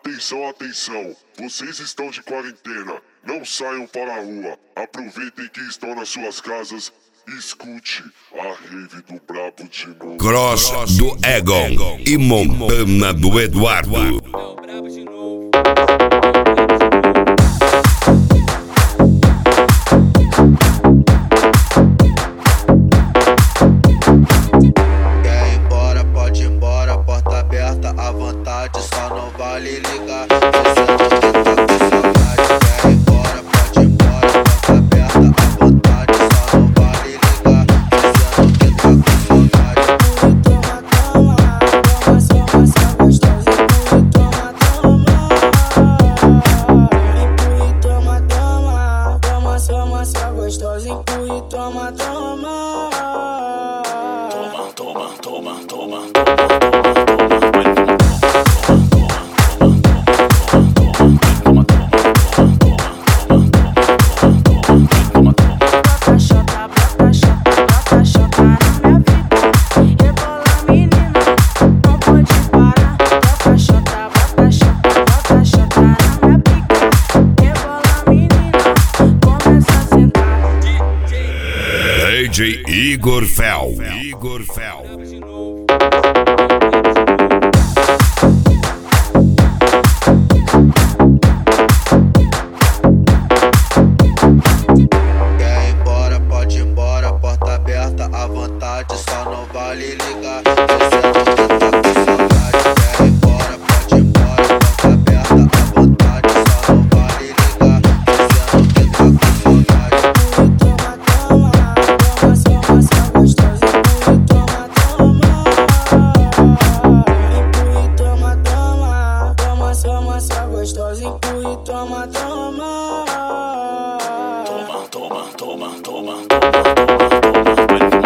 Atenção, atenção, vocês estão de quarentena, não saiam para a rua, aproveitem que estão nas suas casas e escute a rave do Brabo de novo. Cross do Egon e Montana do Eduardo. É o Brabo de novo. Quer ir embora, pode ir embora, porta aberta à vontade, só não vale ligar. Quer ir embora, pode ir embora, porta aberta à vontade, só não vale ligar. Dizendo que tá com saudade. Gostosa, empurra e toma, toma. Toma, toma, toma, toma. DJ Igor Fel. Quer ir embora, pode ir embora, porta aberta à vontade, só não vale ligar. Dizendo que tá com saudade. Quer ir embora, pode ir embora, porta aberta à vontade, só não vale ligar. Dizendo que tá com saudade. Gostosa, empurra e toma, toma. Toma, toma, toma, toma, toma, toma, toma.